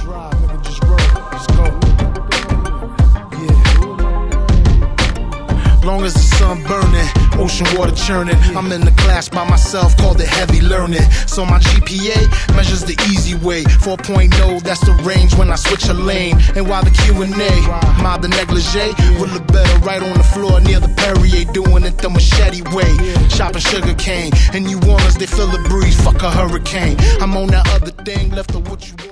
drive, nigga, just roll. Let's go. Long as the sun burning, ocean water churning. I'm in the class by myself, called it heavy learning. So my GPA measures the easy way. 4.0, that's the range when I switch a lane. And while the Q&A, my the negligee would look better right on the floor near the Perrier, doing it the machete way. Chopping sugar cane, and New Orleans, they feel the breeze, fuck a hurricane. I'm on that other thing, left of what you